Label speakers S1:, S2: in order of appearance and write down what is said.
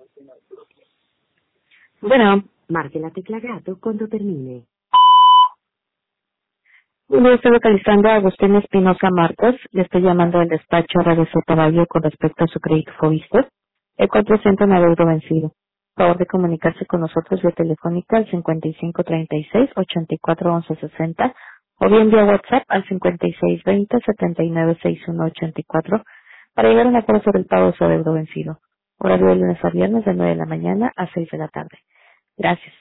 S1: Bueno,
S2: Marque la tecla gato cuando termine.
S1: yo estoy localizando a Agustín Espinosa Marcos. Le estoy llamando del despacho Radio Sotavallo con respecto a su crédito Fobistas, el cual presenta un adeudo vencido. Por favor de comunicarse con nosotros vía telefónica al 5536-841160 o bien vía WhatsApp al 5620-796184 para llegar a un acuerdo sobre el pago de su adeudo vencido. Horario de lunes a viernes de 9 de la mañana a 6 de la tarde. Gracias.